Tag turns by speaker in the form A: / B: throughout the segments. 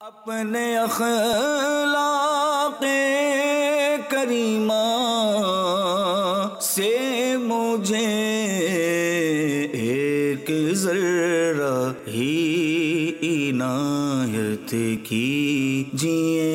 A: اپنے اخلاق کریمہ سے مجھے ایک ذرہ ہی عنایت کیجئے۔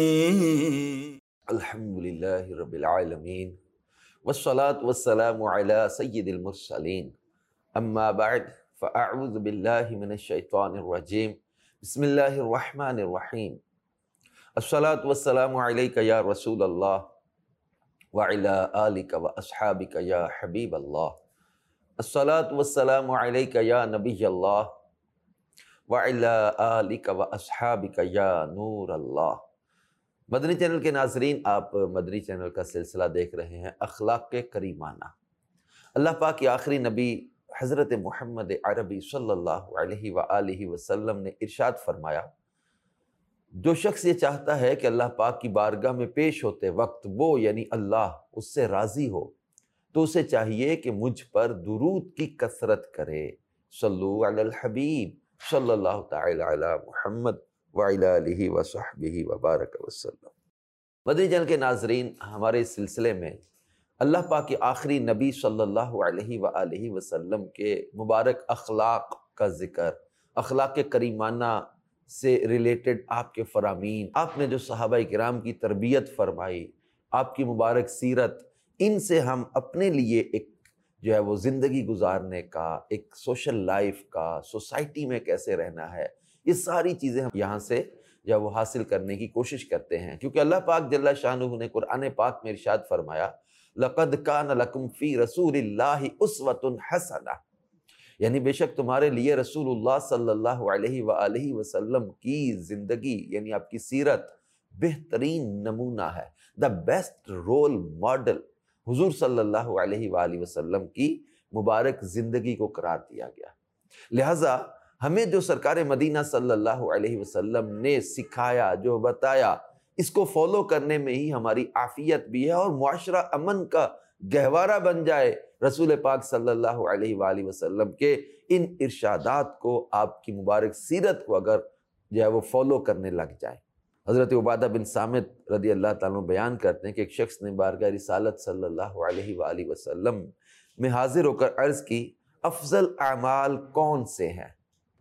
B: الحمدللہ رب العالمین والصلاة والسلام علی سید المرسلین، اما بعد فاعوذ باللہ من الشیطان الرجیم، بسم اللہ الرحمن الرحیم۔ الصلاة والسلام علیک یا رسول اللہ وعلی آلک واصحابک یا حبیب اللہ۔ الصلاة والسلام علیک یا نبی اللہ وعلی آلک واصحابک یا نور اللہ۔ مدنی چینل کے ناظرین، آپ مدنی چینل کا سلسلہ دیکھ رہے ہیں اخلاق کریمانہ۔ اللہ پاک کے آخری نبی حضرت محمد عربی صلی اللہ علیہ وآلہ وسلم نے ارشاد فرمایا، جو شخص یہ چاہتا ہے کہ اللہ پاک کی بارگاہ میں پیش ہوتے وقت وہ یعنی اللہ اس سے راضی ہو تو اسے چاہیے کہ مجھ پر درود کی کثرت کرے۔ صلو علی الحبیب صلی اللہ تعالی علی محمد وعلی آلہ وصحبہ وبارک وسلم۔ مدنی چینل کے ناظرین، ہمارے اس سلسلے میں اللہ پاک کے آخری نبی صلی اللہ علیہ وآلہ وسلم کے مبارک اخلاق کا ذکر، اخلاق کریمانہ سے ریلیٹڈ آپ کے فرامین، آپ نے جو صحابہ کرام کی تربیت فرمائی، آپ کی مبارک سیرت، ان سے ہم اپنے لیے ایک جو ہے وہ زندگی گزارنے کا، ایک سوشل لائف کا، سوسائٹی میں کیسے رہنا ہے، یہ ساری چیزیں ہم یہاں سے جو ہے وہ حاصل کرنے کی کوشش کرتے ہیں، کیونکہ اللہ پاک جل شانہ نے قرآن پاک میں ارشاد فرمایا، لَقَدْ كَانَ لَكُمْ فِي رَسُولِ اللَّهِ أُسْوَةٌ حَسَنَةٌ، یعنی بے شک تمہارے لیے رسول اللہ صلی اللہ علیہ وآلہ وسلم کی زندگی یعنی آپ کی سیرت بہترین نمونہ ہے، دا بیسٹ رول ماڈل حضور صلی اللہ علیہ وآلہ وسلم کی مبارک زندگی کو قرار دیا گیا۔ لہٰذا ہمیں جو سرکار مدینہ صلی اللہ علیہ وسلم نے سکھایا، جو بتایا، اس کو فالو کرنے میں ہی ہماری عافیت بھی ہے اور معاشرہ امن کا گہوارہ بن جائے۔ رسول پاک صلی اللہ علیہ وآلہ وسلم کے ان ارشادات کو، آپ کی مبارک سیرت کو اگر جو ہے وہ فالو کرنے لگ جائے۔ حضرت عبادہ بن صامت رضی اللہ تعالیٰ عنہ بیان کرتے ہیں کہ ایک شخص نے بارگاہ رسالت صلی اللہ علیہ وآلہ وسلم میں حاضر ہو کر عرض کی، افضل اعمال کون سے ہیں؟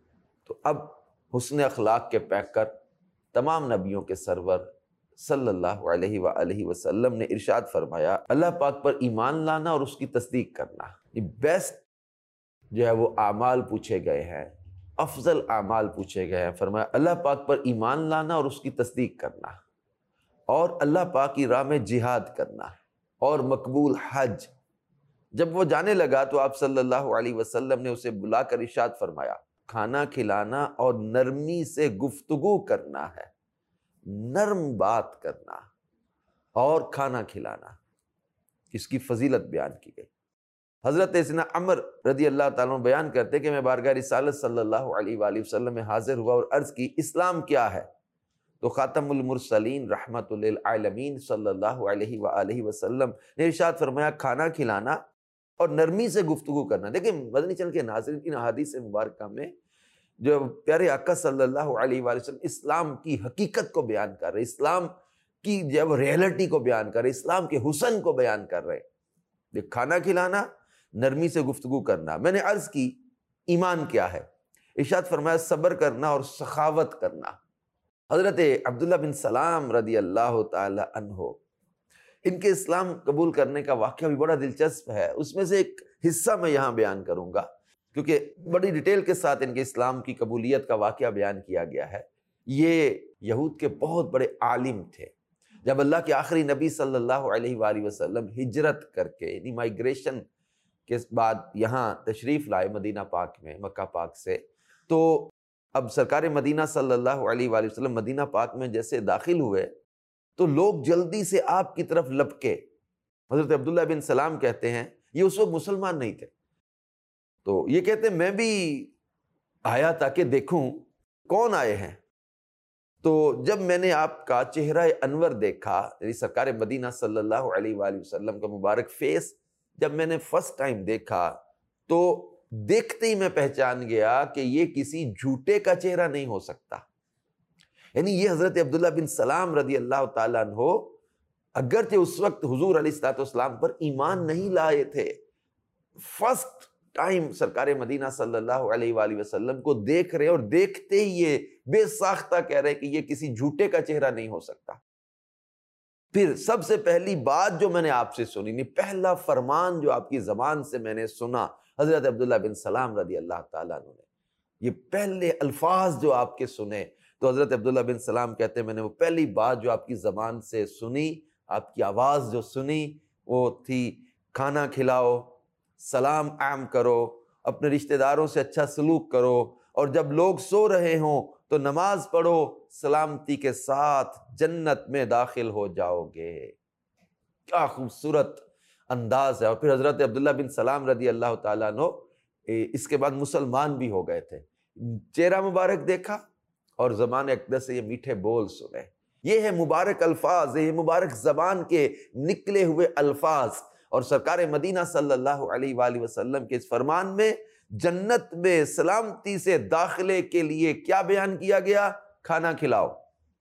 B: تو اب حسن اخلاق کے پیکر تمام نبیوں کے سرور صلی اللہ علیہ وآلہ وسلم نے ارشاد فرمایا، اللہ پاک پر ایمان لانا اور اس کی تصدیق کرنا۔ یہ بیسٹ جو ہے وہ اعمال پوچھے گئے ہیں، افضل اعمال پوچھے گئے ہیں۔ فرمایا اللہ پاک پر ایمان لانا اور اس کی تصدیق کرنا، اور اللہ پاک کی راہ میں جہاد کرنا، اور مقبول حج۔ جب وہ جانے لگا تو آپ صلی اللہ علیہ وسلم نے اسے بلا کر ارشاد فرمایا، کھانا کھلانا اور نرمی سے گفتگو کرنا ہے، نرم بات کرنا اور کھانا کھلانا، اس کی فضیلت بیان کی گئی۔ حضرت سیدنا عمر رضی اللہ تعالیٰ عنہ بیان کرتے ہیں کہ میں بارگاہ رسالت صلی اللہ علیہ وآلہ وسلم میں حاضر ہوا اور عرض کی، اسلام کیا ہے؟ تو خاتم المرسلین رحمت للعالمین صلی اللہ علیہ وآلہ وسلم نے ارشاد فرمایا، کھانا کھلانا اور نرمی سے گفتگو کرنا۔ دیکھیں مدنی چینل کے ناظرین، ان احادیث مبارکہ میں جو پیارے آقا صلی اللہ علیہ وآلہ وسلم اسلام کی حقیقت کو بیان کر رہے، اسلام کی جب ریئلٹی کو بیان کر رہے، اسلام کے حسن کو بیان کر رہے۔ کھانا کھلانا، نرمی سے گفتگو کرنا۔ میں نے عرض کی ایمان کیا ہے؟ ارشاد فرمایا صبر کرنا اور سخاوت کرنا۔ حضرت عبداللہ بن سلام رضی اللہ تعالی عنہ، ان کے اسلام قبول کرنے کا واقعہ بھی بڑا دلچسپ ہے، اس میں سے ایک حصہ میں یہاں بیان کروں گا کیونکہ بڑی ڈیٹیل کے ساتھ ان کے اسلام کی قبولیت کا واقعہ بیان کیا گیا ہے۔ یہ یہود کے بہت بڑے عالم تھے۔ جب اللہ کے آخری نبی صلی اللہ علیہ وآلہ وسلم ہجرت کر کے یعنی مائیگریشن کے بعد یہاں تشریف لائے مدینہ پاک میں، مکہ پاک سے، تو اب سرکار مدینہ صلی اللہ علیہ وآلہ وسلم مدینہ پاک میں جیسے داخل ہوئے تو لوگ جلدی سے آپ کی طرف لپکے۔ حضرت عبداللہ بن سلام کہتے ہیں یہ اس وقت مسلمان نہیں تھے، تو یہ کہتے ہیں میں بھی آیا تاکہ دیکھوں کون آئے ہیں۔ تو جب میں نے آپ کا چہرہ انور دیکھا، یعنی سرکار مدینہ صلی اللہ علیہ وآلہ وسلم کا مبارک فیس جب میں نے فرسٹ ٹائم دیکھا تو دیکھتے ہی میں پہچان گیا کہ یہ کسی جھوٹے کا چہرہ نہیں ہو سکتا، یعنی یہ حضرت عبداللہ بن سلام رضی اللہ تعالیٰ عنہ اگرچہ اس وقت حضور علیہ الصلوۃ والسلام پر ایمان نہیں لائے تھے، فرسٹ ٹائم سرکار مدینہ صلی اللہ علیہ وآلہ وسلم کو دیکھ رہے اور دیکھتے ہی یہ بے ساختہ کہہ رہے کہ یہ کسی جھوٹے کا چہرہ نہیں ہو سکتا۔ پھر سب سے پہلی بات جو میں نے آپ سے سنی، پہلا فرمان جو آپ کی زبان سے میں نے سنا حضرت عبداللہ بن سلام رضی اللہ تعالیٰ عنہ نے، یہ پہلے الفاظ جو آپ کے سنے تو حضرت عبداللہ بن سلام کہتے ہیں میں نے وہ پہلی بات جو آپ کی زبان سے سنی، آپ کی آواز جو سنی وہ تھی کھانا کھلاؤ، سلام عام کرو، اپنے رشتہ داروں سے اچھا سلوک کرو، اور جب لوگ سو رہے ہوں تو نماز پڑھو، سلامتی کے ساتھ جنت میں داخل ہو جاؤ گے۔ کیا خوبصورت انداز ہے۔ اور پھر حضرت عبداللہ بن سلام رضی اللہ تعالیٰ عنہ اس کے بعد مسلمان بھی ہو گئے تھے، چہرہ مبارک دیکھا اور زبان اقدس سے یہ میٹھے بول سنے۔ یہ ہے مبارک الفاظ، یہ مبارک زبان کے نکلے ہوئے الفاظ، اور سرکار مدینہ صلی اللہ علیہ وآلہ وسلم کے اس فرمان میں جنت میں سلامتی سے داخلے کے لیے کیا بیان کیا گیا؟ کھانا کھلاؤ،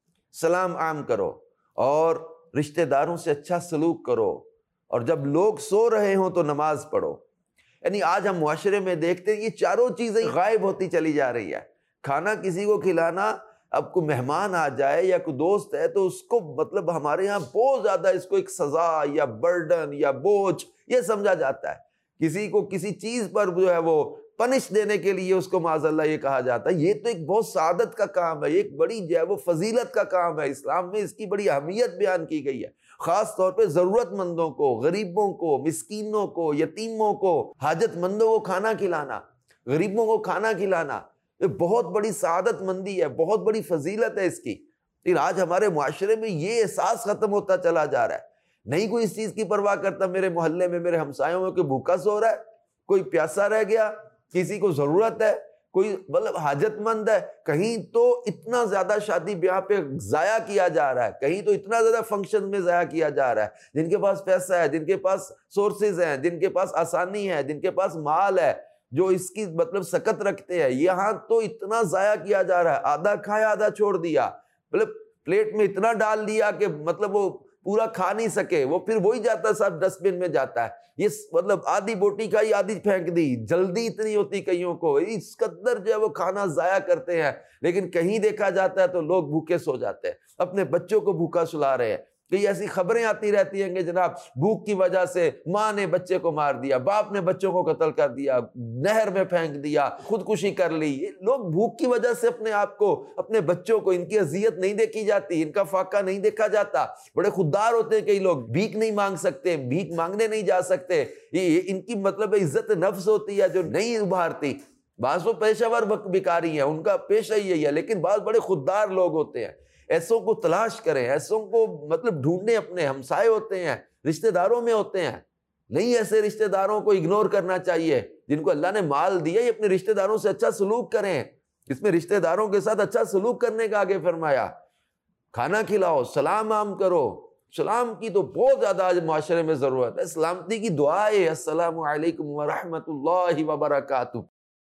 B: سلام عام کرو، اور رشتہ داروں سے اچھا سلوک کرو، اور جب لوگ سو رہے ہوں تو نماز پڑھو۔ یعنی آج ہم معاشرے میں دیکھتے ہیں یہ چاروں چیزیں غائب ہوتی چلی جا رہی ہے۔ کھانا کسی کو کھلانا، اب کوئی مہمان آ جائے یا کوئی دوست ہے تو اس کو مطلب ہمارے ہاں بہت زیادہ اس کو ایک سزا یا برڈن یا بوجھ یہ سمجھا جاتا ہے۔ کسی کو کسی چیز پر جو ہے وہ پنش دینے کے لیے اس کو معاذ اللہ یہ کہا جاتا ہے۔ یہ تو ایک بہت سعادت کا کام ہے، ایک بڑی جو ہے وہ فضیلت کا کام ہے۔ اسلام میں اس کی بڑی اہمیت بیان کی گئی ہے، خاص طور پہ ضرورت مندوں کو، غریبوں کو، مسکینوں کو، یتیموں کو، حاجت مندوں کو کھانا کھلانا، غریبوں کو کھانا کھلانا، یہ بہت بڑی سعادت مندی ہے، بہت بڑی فضیلت ہے اس کی۔ لیکن آج ہمارے معاشرے میں یہ احساس ختم ہوتا چلا جا رہا ہے، نہیں کوئی اس چیز کی پرواہ کرتا۔ میرے محلے میں میرے ہمسایوں میں کوئی بھوکا سو رہا ہے، کوئی پیاسا رہ گیا، کسی کو ضرورت ہے، کوئی مطلب حاجت مند ہے، کہیں تو اتنا زیادہ شادی بیاہ پہ ضائع کیا جا رہا ہے، کہیں تو اتنا زیادہ فنکشن میں ضائع کیا جا رہا ہے۔ جن کے پاس پیسہ ہے، جن کے پاس سورسز ہیں، جن کے پاس آسانی ہے، جن کے پاس مال ہے، جو اس کی مطلب سکت رکھتے ہیں، یہاں تو اتنا ضائع کیا جا رہا ہے، آدھا کھایا آدھا چھوڑ دیا، مطلب پلیٹ میں اتنا ڈال دیا کہ مطلب وہ پورا کھا نہیں سکے، وہ پھر وہی جاتا ہے، سب ڈسٹ بن میں جاتا ہے۔ یہ مطلب آدھی بوٹی کھائی آدھی پھینک دی، جلدی اتنی ہوتی کئیوں کو، اس قدر جو ہے وہ کھانا ضائع کرتے ہیں۔ لیکن کہیں دیکھا جاتا ہے تو لوگ بھوکے سو جاتے ہیں، اپنے بچوں کو بھوکا سلا رہے ہیں۔ کئی ایسی خبریں آتی رہتی ہیں کہ جناب بھوک کی وجہ سے ماں نے بچے کو مار دیا، باپ نے بچوں کو قتل کر دیا، نہر میں پھینک دیا، خودکشی کر لی۔ یہ لوگ بھوک کی وجہ سے اپنے آپ کو، اپنے بچوں کو، ان کی اذیت نہیں دیکھی جاتی، ان کا فاقہ نہیں دیکھا جاتا۔ بڑے خوددار ہوتے ہیں کئی لوگ، بھیک نہیں مانگ سکتے، بھیک مانگنے نہیں جا سکتے، یہ ان کی مطلب عزت نفس ہوتی ہے جو نہیں ابھارتی۔ بعض وہ پیشہ ور بھکاری ہیں، ان کا پیشہ ہی یہی ہے، لیکن بعض بڑے خوددار لوگ ہوتے ہیں۔ ایسوں کو تلاش کریں، ایسوں کو مطلب ڈھونڈیں، اپنے ہمسائے ہوتے ہیں، رشتہ داروں میں ہوتے ہیں، نہیں ایسے رشتہ داروں کو اگنور کرنا چاہیے جن کو اللہ نے مال دیا۔ یہ اپنے رشتہ داروں سے اچھا سلوک کریں، اس میں رشتہ داروں کے ساتھ اچھا سلوک کرنے کا آگے فرمایا۔ کھانا کھلاؤ، سلام عام کرو۔ سلام کی تو بہت زیادہ آج معاشرے میں ضرورت ہے، سلامتی کی دعا ہے السلام علیکم ورحمۃ اللہ وبرکاتہ،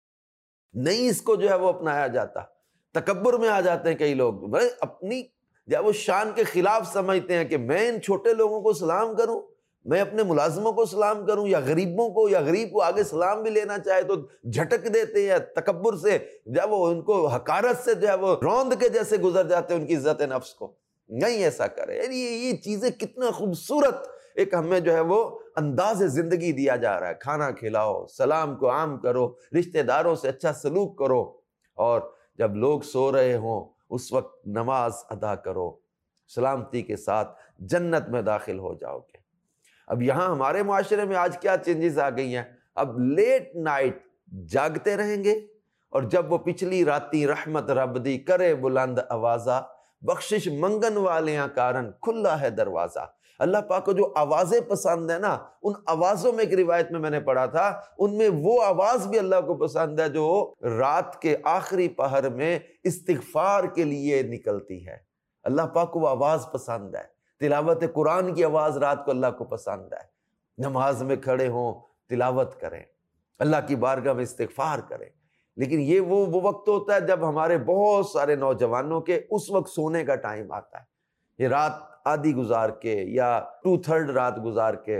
B: نہیں اس کو جو ہے وہ اپنایا جاتا۔ تکبر میں آ جاتے ہیں کئی لوگ، اپنی جب وہ شان کے خلاف سمجھتے ہیں کہ میں ان چھوٹے لوگوں کو سلام کروں، میں اپنے ملازموں کو سلام کروں، یا غریبوں کو، یا غریب کو آگے سلام بھی لینا چاہے تو جھٹک دیتے ہیں تکبر سے، جب وہ ان کو حقارت سے جو ہے وہ روند کے جیسے گزر جاتے ہیں ان کی عزت نفس کو۔ نہیں ایسا کرے۔ یعنی یہ چیزیں کتنا خوبصورت ایک ہمیں جو ہے وہ انداز زندگی دیا جا رہا ہے۔ کھانا کھلاؤ، سلام کو عام کرو، رشتہ داروں سے اچھا سلوک کرو، اور جب لوگ سو رہے ہوں اس وقت نماز ادا کرو، سلامتی کے ساتھ جنت میں داخل ہو جاؤ گے۔ اب یہاں ہمارے معاشرے میں آج کیا چینجز آ گئی ہیں، اب لیٹ نائٹ جاگتے رہیں گے، اور جب وہ پچھلی راتی رحمت رب دی کرے بلند آوازہ، بخشش منگن والیاں کارن کھلا ہے دروازہ۔ اللہ پاک کو جو آوازیں پسند ہے نا، ان آوازوں میں ایک روایت میں نے پڑھا تھا، ان میں وہ آواز بھی اللہ کو پسند ہے جو رات کے آخری پہر میں استغفار کے لیے نکلتی ہے۔ اللہ پاک کو وہ آواز پسند ہے، تلاوت قرآن کی آواز رات کو اللہ کو پسند ہے۔ نماز میں کھڑے ہوں، تلاوت کریں، اللہ کی بارگاہ میں استغفار کریں۔ لیکن یہ وہ وقت ہوتا ہے جب ہمارے بہت سارے نوجوانوں کے اس وقت سونے کا ٹائم آتا ہے، یہ رات آدھی گزار کے یا 2/3 رات گزار کے،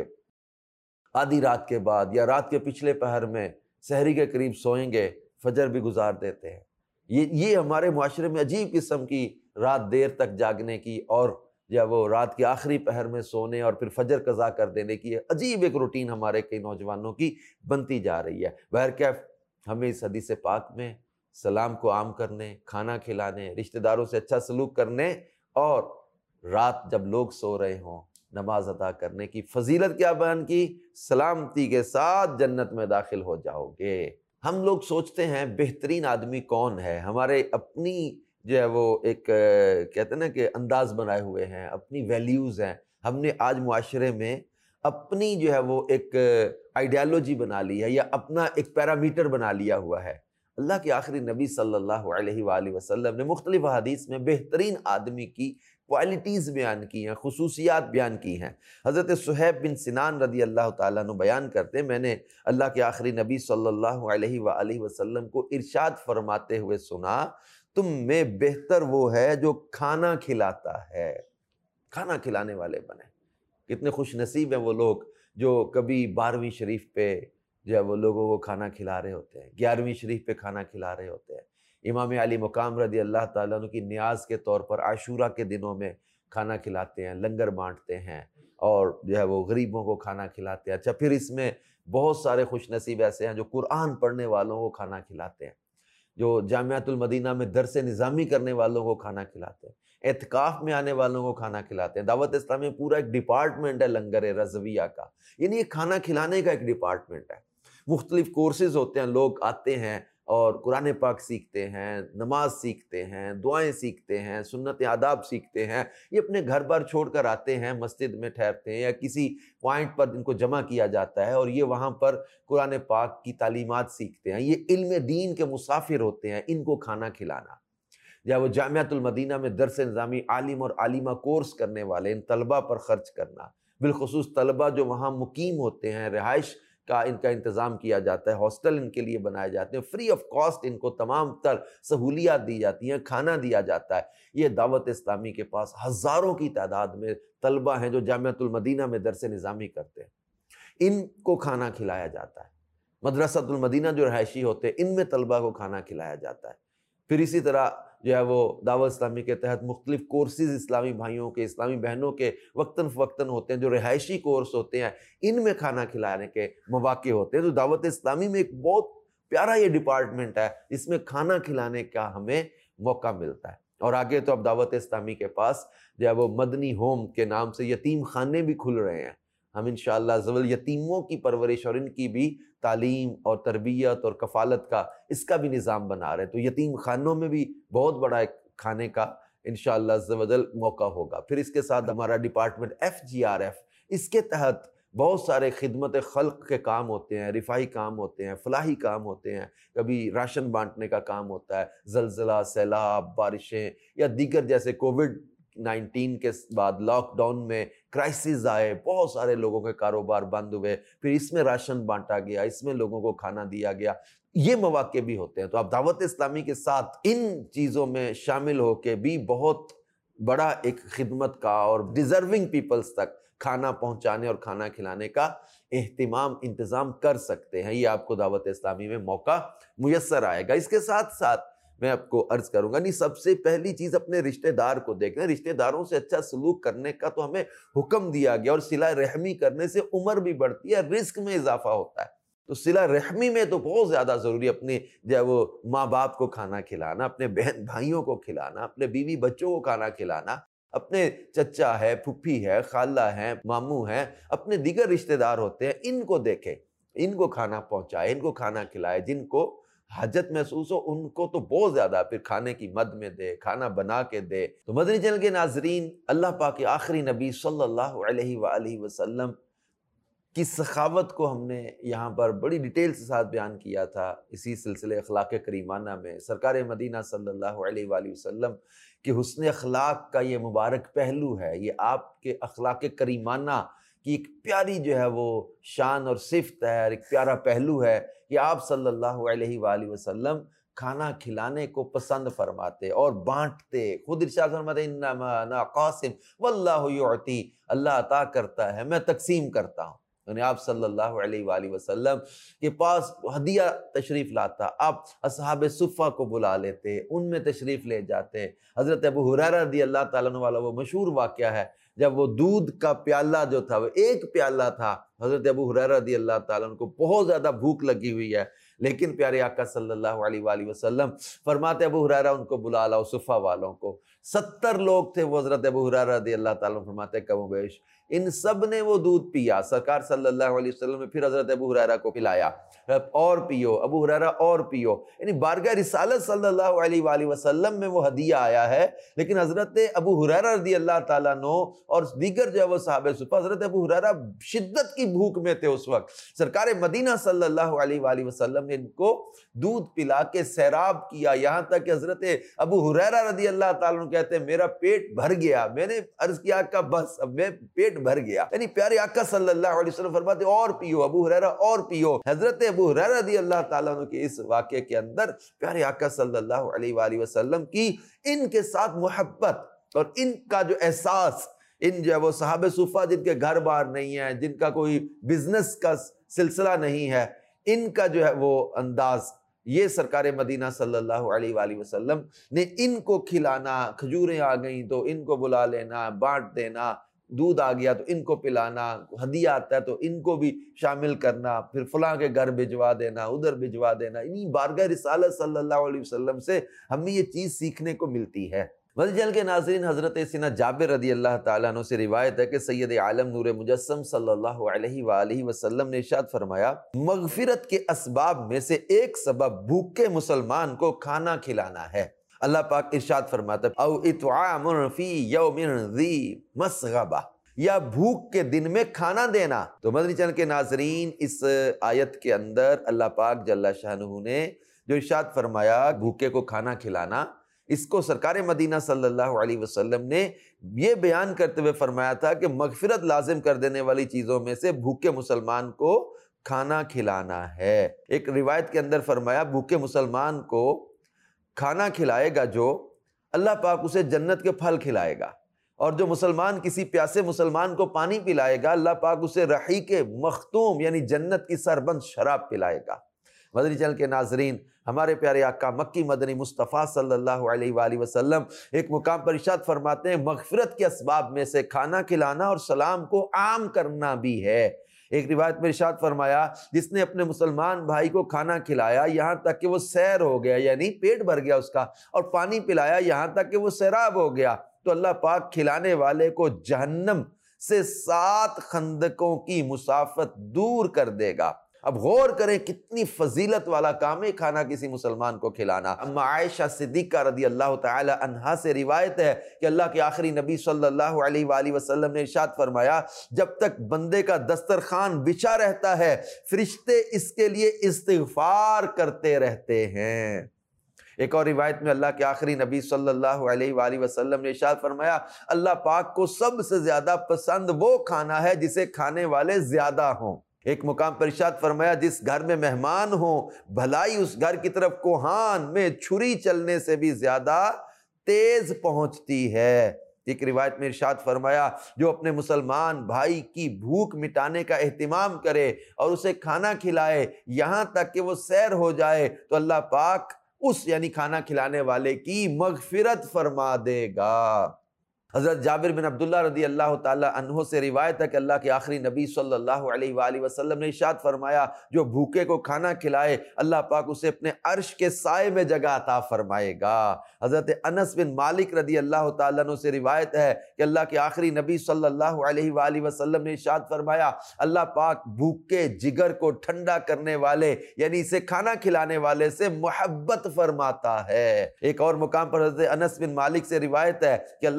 B: آدھی رات کے بعد یا رات کے پچھلے پہر میں سحری کے قریب سوئیں گے، فجر بھی گزار دیتے ہیں۔ یہ ہمارے معاشرے میں عجیب قسم کی رات دیر تک جاگنے کی اور یا وہ رات کے آخری پہر میں سونے اور پھر فجر قضا کر دینے کی عجیب ایک روٹین ہمارے کئی نوجوانوں کی بنتی جا رہی ہے۔ بہرکیف ہمیں اس حدیث پاک میں سلام کو عام کرنے، کھانا کھلانے، رشتہ داروں سے اچھا سلوک کرنے اور رات جب لوگ سو رہے ہوں نماز ادا کرنے کی فضیلت کیا بیان کی؟ سلامتی کے ساتھ جنت میں داخل ہو جاؤ گے۔ ہم لوگ سوچتے ہیں بہترین آدمی کون ہے، ہمارے اپنی جو ہے وہ ایک کہتے ہیں نا کہ انداز بنائے ہوئے ہیں، اپنی ویلیوز ہیں، ہم نے آج معاشرے میں اپنی جو ہے وہ ایک آئیڈیالوجی بنا لی ہے یا اپنا ایک پیرامیٹر بنا لیا ہوا ہے۔ اللہ کے آخری نبی صلی اللہ علیہ وآلہ وسلم نے مختلف حدیث میں بہترین آدمی کی کوالٹیز بیان کی ہیں، خصوصیات بیان کی ہیں۔ حضرت صہیب بن سنان رضی اللہ تعالیٰ عنہ بیان کرتے ہیں، میں نے اللہ کے آخری نبی صلی اللہ علیہ وآلہ وسلم کو ارشاد فرماتے ہوئے سنا، تم میں بہتر وہ ہے جو کھانا کھلاتا ہے، کھانا کھلانے والے بنے۔ کتنے خوش نصیب ہیں وہ لوگ جو کبھی 12ویں شریف پہ جو ہے وہ لوگوں کو کھانا کھلا رہے ہوتے ہیں، 11ویں شریف پہ کھانا کھلا رہے ہوتے ہیں۔ امام علی مقام رضی اللہ تعالیٰ عنہ کی نیاز کے طور پر عاشورہ کے دنوں میں کھانا کھلاتے ہیں، لنگر بانٹتے ہیں اور جو ہے وہ غریبوں کو کھانا کھلاتے ہیں۔ اچھا، پھر اس میں بہت سارے خوش نصیب ایسے ہیں جو قرآن پڑھنے والوں کو کھانا کھلاتے ہیں، جو جامعۃ المدینہ میں درس نظامی کرنے والوں کو کھانا کھلاتے ہیں، اعتکاف میں آنے والوں کو کھانا کھلاتے ہیں۔ دعوت اسلامی میں پورا ایک ڈپارٹمنٹ ہے لنگر رضویہ کا، یعنی یہ کھانا کھلانے کا ایک ڈپارٹمنٹ ہے۔ مختلف کورسز ہوتے ہیں، لوگ آتے ہیں اور قرآن پاک سیکھتے ہیں، نماز سیکھتے ہیں، دعائیں سیکھتے ہیں، سنت آداب سیکھتے ہیں۔ یہ اپنے گھر بار چھوڑ کر آتے ہیں، مسجد میں ٹھہرتے ہیں یا کسی پوائنٹ پر ان کو جمع کیا جاتا ہے اور یہ وہاں پر قرآن پاک کی تعلیمات سیکھتے ہیں۔ یہ علم دین کے مسافر ہوتے ہیں، ان کو کھانا کھلانا یا وہ جامعۃ المدینہ میں درس نظامی عالم اور عالمہ کورس کرنے والے ان طلبہ پر خرچ کرنا، بالخصوص طلبہ جو وہاں مقیم ہوتے ہیں، رہائش کا ان کا انتظام کیا جاتا ہے، ہاسٹل ان کے لیے بنائے جاتے ہیں، فری آف کاسٹ ان کو تمام تر سہولیات دی جاتی ہیں، کھانا دیا جاتا ہے۔ یہ دعوت اسلامی کے پاس ہزاروں کی تعداد میں طلبہ ہیں جو جامعۃ المدینہ میں درس نظامی کرتے ہیں، ان کو کھانا کھلایا جاتا ہے۔ مدرسۃ المدینہ جو رہائشی ہوتے ہیں ان میں طلبہ کو کھانا کھلایا جاتا ہے۔ پھر اسی طرح جو ہے وہ دعوت اسلامی کے تحت مختلف کورسز اسلامی بھائیوں کے، اسلامی بہنوں کے وقتاً فوقتاً ہوتے ہیں، جو رہائشی کورس ہوتے ہیں، ان میں کھانا کھلانے کے مواقع ہوتے ہیں۔ تو دعوت اسلامی میں ایک بہت پیارا یہ ڈپارٹمنٹ ہے جس میں کھانا کھلانے کا ہمیں موقع ملتا ہے۔ اور آگے تو اب دعوت اسلامی کے پاس جو ہے وہ مدنی ہوم کے نام سے یتیم خانے بھی کھل رہے ہیں۔ ہم انشاءاللہ زول یتیموں کی پرورش اور ان کی بھی تعلیم اور تربیت اور کفالت کا اس کا بھی نظام بنا رہے ہیں۔ تو یتیم خانوں میں بھی بہت بڑا ایک کھانے کا انشاءاللہ عزوجل موقع ہوگا۔ پھر اس کے ساتھ ہمارا ڈپارٹمنٹ FGRF، اس کے تحت بہت سارے خدمت خلق کے کام ہوتے ہیں، رفاہی کام ہوتے ہیں، فلاحی کام ہوتے ہیں، کبھی راشن بانٹنے کا کام ہوتا ہے، زلزلہ، سیلاب، بارشیں یا دیگر جیسے کووڈ-19 کے بعد لاک ڈاؤن میں کرائسس آئے، بہت سارے لوگوں کے کاروبار بند ہوئے، پھر اس میں راشن بانٹا گیا، اس میں لوگوں کو کھانا دیا گیا، یہ مواقع بھی ہوتے ہیں۔ تو اب دعوت اسلامی کے ساتھ ان چیزوں میں شامل ہو کے بھی بہت بڑا ایک خدمت کا اور ڈیزرونگ پیپلز تک کھانا پہنچانے اور کھانا کھلانے کا اہتمام انتظام کر سکتے ہیں۔ یہ آپ کو دعوت اسلامی میں موقع میسر آئے گا۔ اس کے ساتھ ساتھ میں آپ کو عرض کروں گا، نہیں سب سے پہلی چیز اپنے رشتہ دار کو دیکھنا، رشتہ داروں سے اچھا سلوک کرنے کا تو ہمیں حکم دیا گیا، اور صلہ رحمی کرنے سے عمر بھی بڑھتی ہے، رزق میں اضافہ ہوتا ہے۔ تو صلہ رحمی میں تو بہت زیادہ ضروری، اپنے جو ہے وہ ماں باپ کو کھانا کھلانا، اپنے بہن بھائیوں کو کھلانا، اپنے بیوی بچوں کو کھانا کھلانا، اپنے چچا ہے، پھپھی ہے، خالہ ہے، ماموں ہیں، اپنے دیگر رشتہ دار ہوتے ہیں، ان کو دیکھے، ان کو کھانا پہنچائے، ان کو کھانا کھلائے، جن کو حاجت محسوس ہو ان کو تو بہت زیادہ پھر کھانے کی مد میں دے، کھانا بنا کے دے۔ تو مدنی چینل کے ناظرین، اللہ پاک کے آخری نبی صلی اللہ علیہ وآلہ وسلم کی سخاوت کو ہم نے یہاں پر بڑی ڈیٹیل کے ساتھ بیان کیا تھا اسی سلسلے اخلاق کریمانہ میں۔ سرکار مدینہ صلی اللہ علیہ وآلہ وسلم کہ حسن اخلاق کا یہ مبارک پہلو ہے، یہ آپ کے اخلاق کریمانہ کی ایک پیاری جو ہے وہ شان اور صفت ہے اور ایک پیارا پہلو ہے کہ آپ صلی اللہ علیہ وآلہ وسلم کھانا کھلانے کو پسند فرماتے اور بانٹتے. خود ارشاد فرماتے انما انا قاسم واللہ یعطی، اللہ عطا کرتا ہے میں تقسیم کرتا ہوں. یعنی آپ صلی اللہ علیہ وآلہ وسلم کے پاس ہدیہ تشریف لاتا، آپ اصحاب صفہ کو بلا لیتے، ان میں تشریف لے جاتے. حضرت ابو ہریرہ رضی اللہ تعالیٰ عنہ والا وہ مشہور واقعہ ہے جب وہ دودھ کا پیالہ جو تھا وہ ایک پیالہ تھا. حضرت ابو ہریرہ رضی اللہ تعالیٰ عنہ کو بہت زیادہ بھوک لگی ہوئی ہے، لیکن پیارے آقا صلی اللہ علیہ وآلہ وسلم فرماتے ابو ہریرہ ان کو بلا لاؤ، صفہ والوں کو. 70 لوگ تھے وہ حضرت ابو ہریرہ رضی اللہ تعالیٰ عنہ فرماتے کم و بیش، ان سب نے وہ دودھ پیا. سرکار صلی اللہ علیہ وسلم نے پھر حضرت ابو ہریرہ کو پلایا، اور پیو ابو ہریرہ اور پیو. یعنی بارگاہ رسالت صلی اللہ علیہ وآلہ وسلم میں وہ ہدیہ آیا ہے، لیکن حضرت ابو ہریرہ رضی اللہ تعالیٰ عنہ اور دیگر جو ہے وہ صحابہ صفہ، حضرت ابو ہریرہ شدت کی بھوک میں تھے اس وقت. سرکار مدینہ صلی اللہ علیہ وآلہ وسلم نے ان کو دودھ پلا کے سیراب کیا، یہاں تک کہ حضرت ابو ہریرہ رضی اللہ تعالیٰ عنہ کہتے ہیں میرا پیٹ بھر گیا. میں نے عرض کیا آقا بس اب میں پیٹ بھر گیا. یعنی پیارے آقا صلی اللہ علیہ وسلم فرماتے اور پیو ابو ہریرہ اور پیو. حضرت ابو ہریرہ رضی اللہ تعالیٰ عنہ کے اس واقعے کے اندر پیارے آقا صلی اللہ علیہ وآلہ وسلم کی ان کے ساتھ محبت اور ان کا جو احساس، ان جو ہے وہ صحابہ صفہ جن کے گھر بار نہیں ہے، جن کا کوئی بزنس کا سلسلہ نہیں ہے، ان کا جو ہے وہ انداز، یہ سرکار مدینہ صلی اللہ علیہ وآلہ وسلم نے ان کو کھلانا. کھجوریں آ گئیں تو ان کو بلا لینا، بانٹ دینا، دودھ آ گیا تو ان کو پلانا، ہدیہ آتا ہے تو ان کو بھی شامل کرنا، پھر فلاں کے گھر بھجوا دینا، ادھر بھجوا دینا. انہی بارگاہ رسالت صلی اللہ علیہ وسلم سے ہمیں یہ چیز سیکھنے کو ملتی ہے. مسجد کے ناظرین، حضرت سیدنا جابر رضی اللہ تعالیٰ عنہ سے روایت ہے کہ سید عالم نور مجسم صلی اللہ علیہ وآلہ وسلم نے ارشاد فرمایا مغفرت کے اسباب میں سے ایک سبب بھوکے مسلمان کو کھانا کھلانا ہے. اللہ پاک ارشاد فرماتا ہے او اطعام فی یوم ذی مسغبہ، یا بھوک کے دن میں کھانا دینا. تو مدنی چینل کے ناظرین، اس آیت کے اندر اللہ پاک جل شانہ نے جو ارشاد فرمایا بھوکے کو کھانا کھلانا، اس کو سرکار مدینہ صلی اللہ علیہ وسلم نے یہ بیان کرتے ہوئے فرمایا تھا کہ مغفرت لازم کر دینے والی چیزوں میں سے بھوکے مسلمان کو کھانا کھلانا ہے. ایک روایت کے اندر فرمایا بھوکے مسلمان کو کھانا کھلائے گا جو، اللہ پاک اسے جنت کے پھل کھلائے گا، اور جو مسلمان کسی پیاسے مسلمان کو پانی پلائے گا، اللہ پاک اسے رحیق مختوم یعنی جنت کی سربند شراب پلائے گا. مدنی چینل کے ناظرین، ہمارے پیارے آقا مکی مدنی مصطفیٰ صلی اللہ علیہ وآلہ وسلم ایک مقام پر ارشاد فرماتے ہیں مغفرت کے اسباب میں سے کھانا کھلانا اور سلام کو عام کرنا بھی ہے. ایک روایت میں ارشاد فرمایا جس نے اپنے مسلمان بھائی کو کھانا کھلایا یہاں تک کہ وہ سیر ہو گیا، یعنی پیٹ بھر گیا اس کا، اور پانی پلایا یہاں تک کہ وہ سیراب ہو گیا، تو اللہ پاک کھلانے والے کو جہنم سے 7 خندقوں کی مسافت دور کر دے گا. اب غور کریں کتنی فضیلت والا کام ہے کھانا کسی مسلمان کو کھلانا. اما عائشہ صدیقہ رضی اللہ تعالی عنہا سے روایت ہے کہ اللہ کے آخری نبی صلی اللہ علیہ وآلہ وسلم نے ارشاد فرمایا جب تک بندے کا دسترخوان بچھا رہتا ہے فرشتے اس کے لیے استغفار کرتے رہتے ہیں. ایک اور روایت میں اللہ کے آخری نبی صلی اللہ علیہ وآلہ وسلم نے ارشاد فرمایا اللہ پاک کو سب سے زیادہ پسند وہ کھانا ہے جسے کھانے والے زیادہ ہوں. ایک مقام پر ارشاد فرمایا جس گھر میں مہمان ہوں بھلائی اس گھر کی طرف کوہان میں چھری چلنے سے بھی زیادہ تیز پہنچتی ہے. ایک روایت میں ارشاد فرمایا جو اپنے مسلمان بھائی کی بھوک مٹانے کا اہتمام کرے اور اسے کھانا کھلائے یہاں تک کہ وہ سیر ہو جائے تو اللہ پاک اس یعنی کھانا کھلانے والے کی مغفرت فرما دے گا. حضرت جابر بن عبداللہ رضی اللہ تعالی عنہ سے روایت ہے کہ اللہ کے آخری نبی صلی اللہ علیہ وآلہ وسلم نے ارشاد فرمایا جو بھوکے کو کھانا کھلائے اللہ پاک اسے اپنے عرش کے سائے میں جگہ عطا فرمائے گا. حضرت انس بن مالک رضی اللہ تعالی عنہ سے روایت ہے کہ اللہ کے آخری نبی صلی اللہ علیہ وآلہ وسلم نے ارشاد فرمایا اللہ پاک بھوکے جگر کو ٹھنڈا کرنے والے یعنی اسے کھانا کھلانے والے سے محبت فرماتا ہے. ایک اور مقام پر حضرت انس بن مالک سے روایت ہے کہ اللہ کے آخری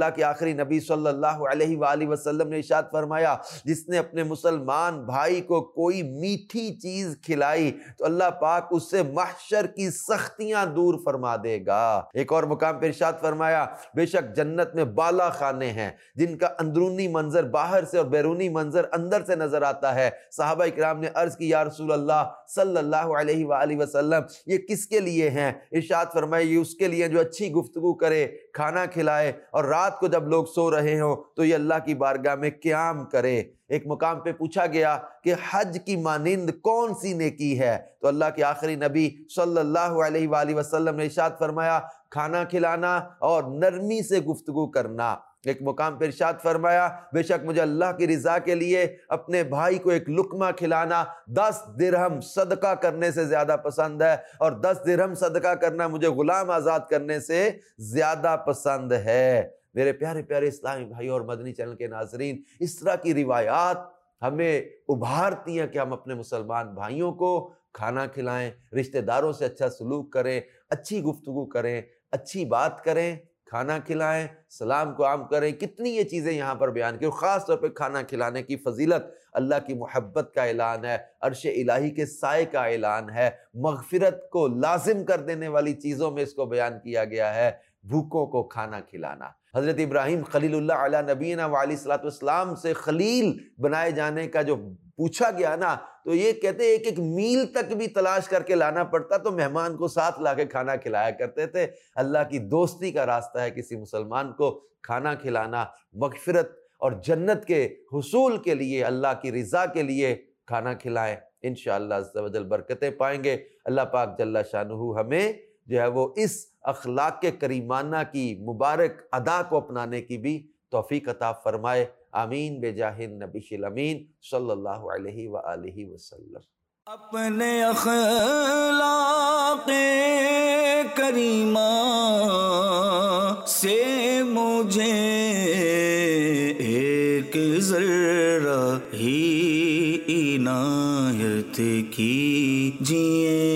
B: آخری نبی صلی اللہ علیہ وآلہ وسلم نے ارشاد فرمایا جس نے اپنے مسلمان بھائی کو کوئی میٹھی چیز کھلائی تو اللہ پاک اس سے محشر کی سختیاں دور فرما دے گا۔ ایک اور مقام پہ ارشاد فرمایا بے شک جنت میں بالا خانے ہیں جن کا اندرونی منظر باہر سے اور بیرونی منظر اندر سے نظر آتا ہے۔ صحابہ اکرام نے عرض کی یا رسول اللہ صلی اللہ علیہ وآلہ وسلم یہ کس کے لیے ہیں؟ ارشاد فرمایا یہ اس کے لیے جو اچھی گفتگو کرے، کھانا کھلائے، اور رات کو جب لوگ سو رہے ہوں تو یہ اللہ کی بارگاہ میں قیام کرے۔ ایک مقام پہ پوچھا گیا کہ حج کی مانند کون سی نیکی ہے؟ تو اللہ کے آخری نبی صلی اللہ علیہ وآلہ وسلم نے ارشاد فرمایا کھانا کھلانا اور نرمی سے گفتگو کرنا۔ ایک مقام پر ارشاد فرمایا بے شک مجھے اللہ کی رضا کے لیے اپنے بھائی کو ایک لقمہ کھلانا 10 درہم صدقہ کرنے سے زیادہ پسند ہے، اور 10 درہم صدقہ کرنا مجھے غلام آزاد کرنے سے زیادہ پسند ہے۔ میرے پیارے پیارے اسلامی بھائی اور مدنی چینل کے ناظرین، اس طرح کی روایات ہمیں ابھارتی ہیں کہ ہم اپنے مسلمان بھائیوں کو کھانا کھلائیں، رشتہ داروں سے اچھا سلوک کریں، اچھی گفتگو کریں، اچھی بات کریں، کھانا کھلائیں، سلام کو عام کریں۔ کتنی یہ چیزیں یہاں پر بیان کی، اور خاص طور پہ کھانا کھلانے کی فضیلت اللہ کی محبت کا اعلان ہے، عرش الہی کے سائے کا اعلان ہے، مغفرت کو لازم کر دینے والی چیزوں میں اس کو بیان کیا گیا ہے، بھوکوں کو کھانا کھلانا۔ حضرت ابراہیم خلیل اللہ علیہ نبینا وعلیہ الصلوۃ والسلام سے خلیل بنائے جانے کا جو پوچھا گیا نا، تو یہ کہتے ایک ایک میل تک بھی تلاش کر کے لانا پڑتا تو مہمان کو ساتھ لا کے کھانا کھلایا کرتے تھے۔ اللہ کی دوستی کا راستہ ہے کسی مسلمان کو کھانا کھلانا، مغفرت اور جنت کے حصول کے لیے، اللہ کی رضا کے لیے کھانا کھلائیں، انشاءاللہ عز و جل برکتیں پائیں گے۔ اللہ پاک جل شانہ ہمیں جو ہے وہ اس اخلاق کے کریمانہ کی مبارک ادا کو اپنانے کی بھی توفیق عطا فرمائے، آمین بجاہ النبی الامین صلی اللہ علیہ وآلہ وسلم۔
A: اپنے اخلاق کریمہ سے مجھے ایک ذرہ ہی عنایت کیجئے۔